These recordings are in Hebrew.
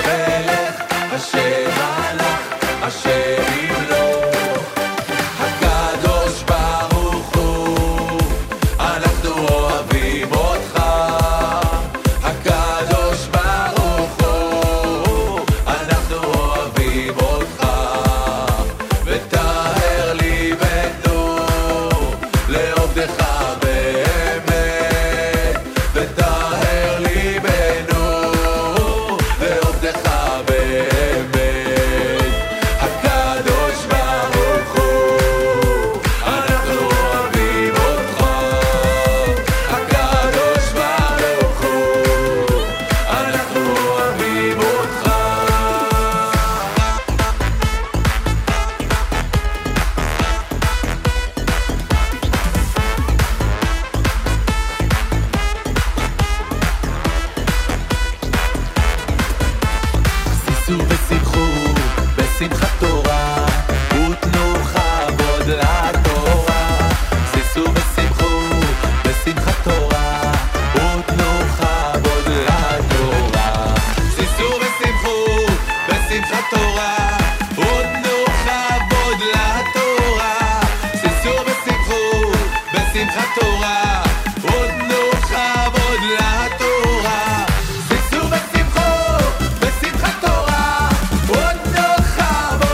המלך, השם הלך, השם ימלוך. הקדוש ברוך הוא, אנחנו אוהבים אותך. הקדוש ברוך הוא, אנחנו אוהבים אותך. ותאר ליבנו לעובדך באמת. ותאר ליבנו לעובדך באמת. הקדוש ברוך הוא, אנחנו אוהבים אותך. הקדוש ברוך הוא, אנחנו אוהבים אותך. שישו ושמחו בשמחת תורה, ותנו כבוד לתורה. שישו ושמחו בשמחת תורה, ותנו כבוד לתורה. שישו ושמחו בשמחת תורה, ותנו כבוד לתורה. שישו ושמחו בשמחת תורה, ותנו כבוד לתורה. שישו ושמחו בשמחת תורה, ותנו כבוד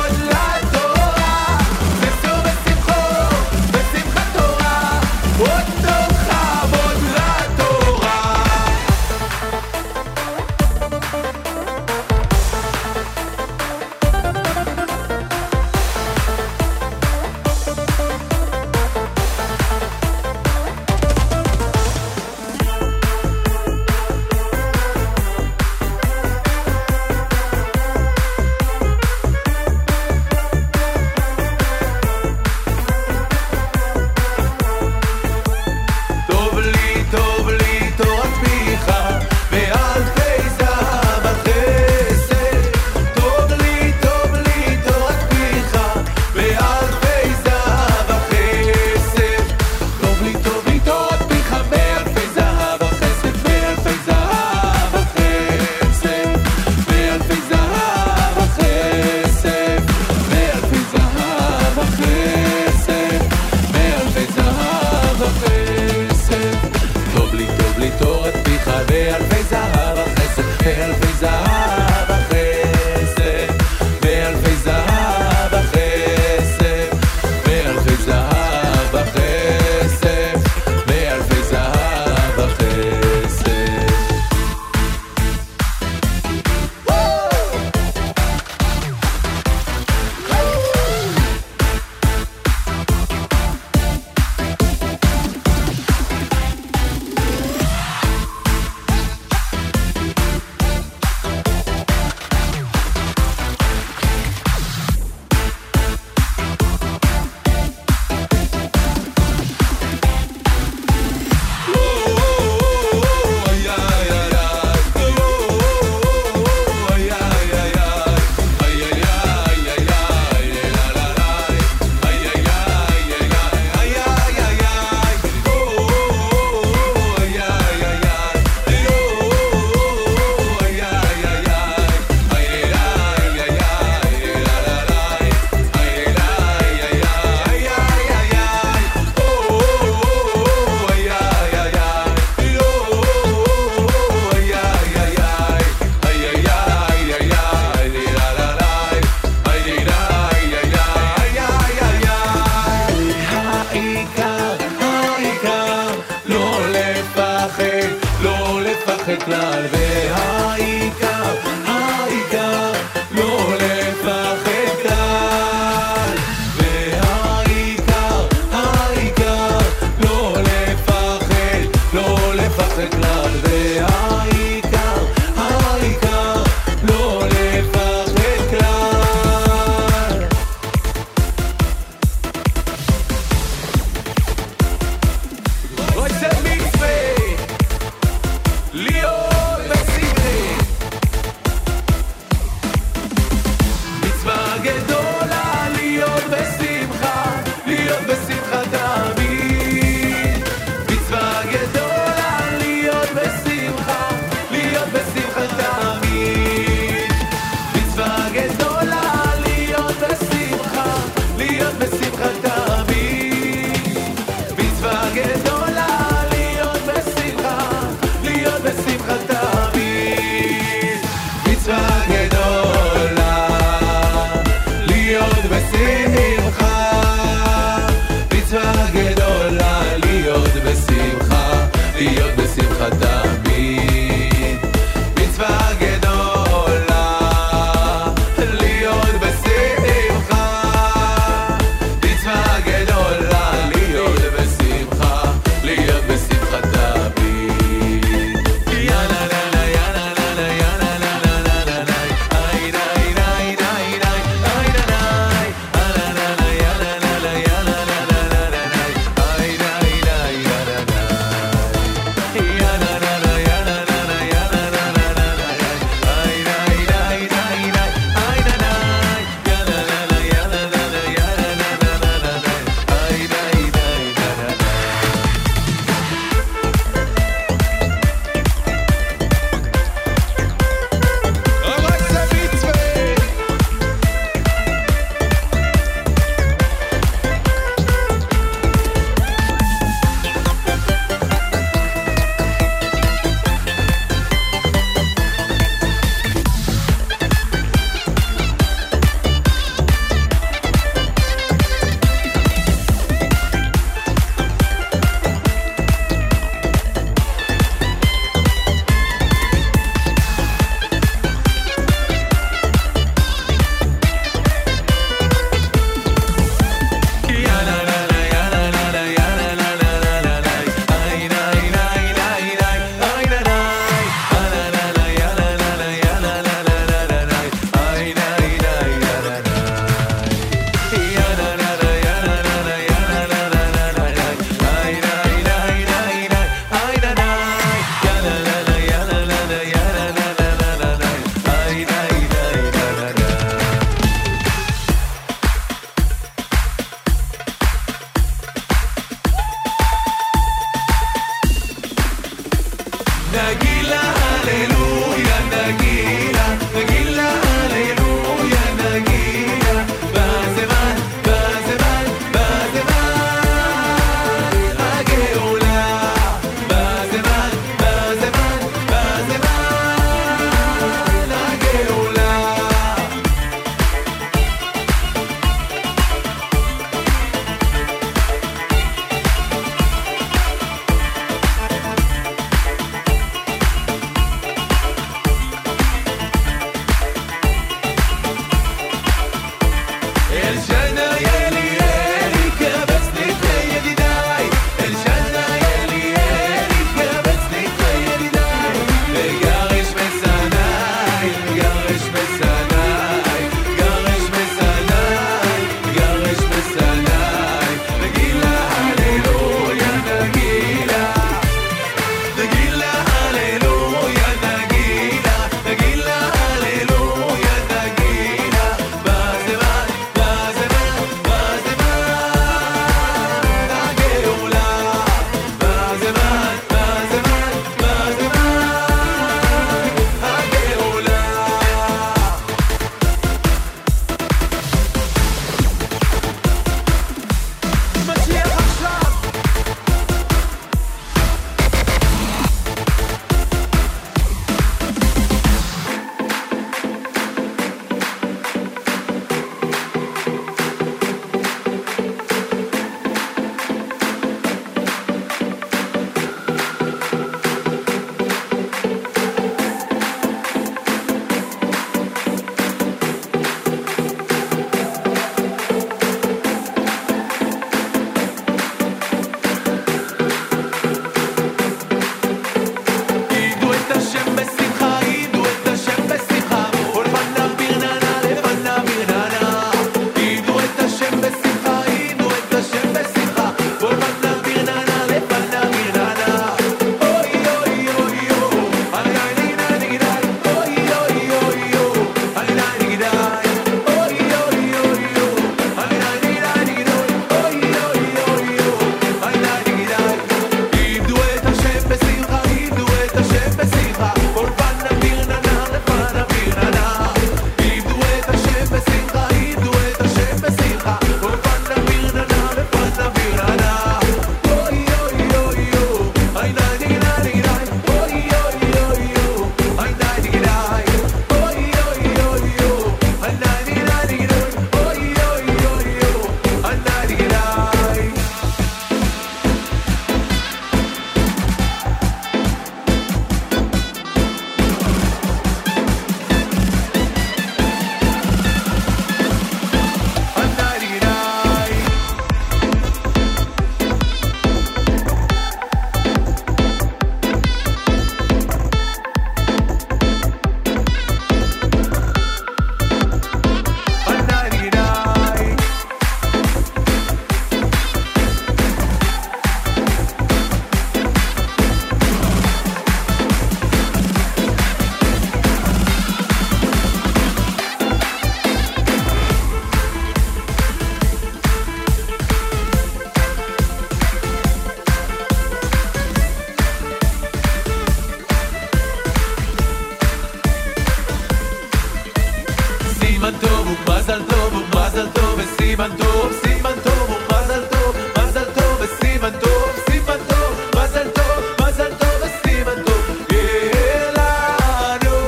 סימן טוב ומזל טוב ומזל טוב וסימן טוב, סימן טוב ומזל טוב, מזל טוב וסימן טוב, סימן טוב, מזל טוב, מזל טוב וסימן טוב. יהיה לנו,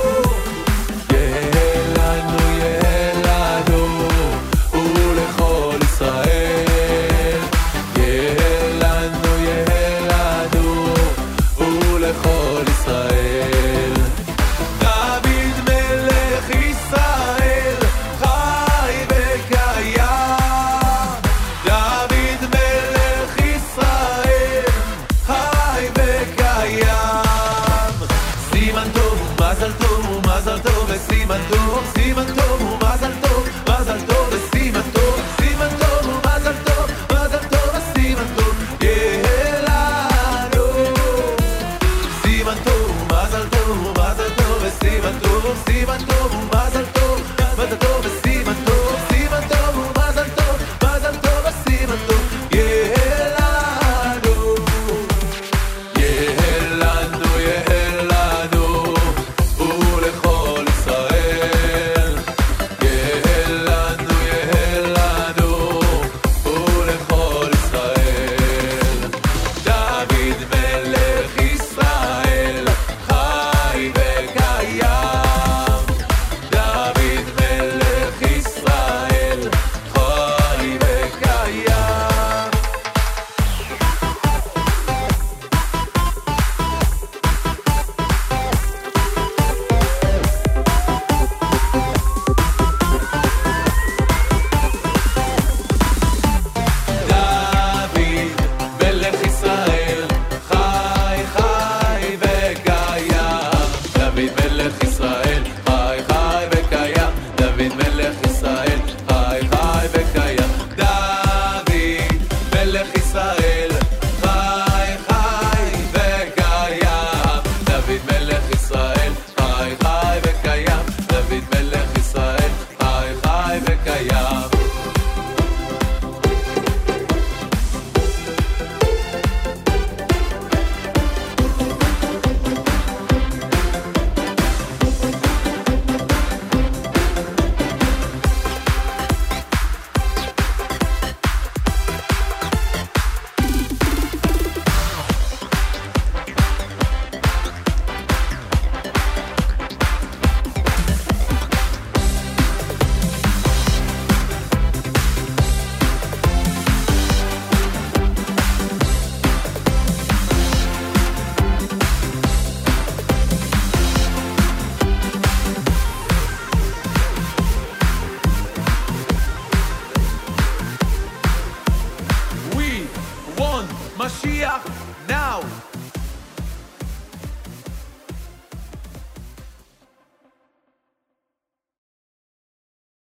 יהיה לנו, יהיה לנו, ולכל ישראל. יהיה לנו, יהיה לנו, ולכל ישראל. דוד מלך ישראל חי וקיים. דוד מלך ישראל חי וקיים. סימן טוב ומזל טוב ומזל טוב וסימן טוב, סימן טוב ומזל טוב, מזל טוב וסימן טוב, סימן טוב ומזל טוב, מזל טוב וסימן טוב. יהיה לנו סימן טוב ומזל טוב ומזל טוב וסימן טוב, סימן טוב ומזל טוב, מזל טוב וסימן טוב, סימן טוב ומזל טוב, מזל טוב וסימן טוב. יהיה לנו, יהיה לנו, יהיה לנו, ולכל ישראל. יהיה לנו, יהיה לנו, ולכל ישראל. דוד מלך ישראל חי וקיים. דוד מלך ישראל חי וקיים. דוד מלך ישראל חי חי וקיים. דוד מלך ישראל חי חי וקיים. דוד מלך ישראל חי חי וקיים. דוד מלך ישראל חי חי וקיים. דוד מלך ישראל חי חי וקיים. דוד מלך ישראל חי חי וקיים. We want Mashiach now.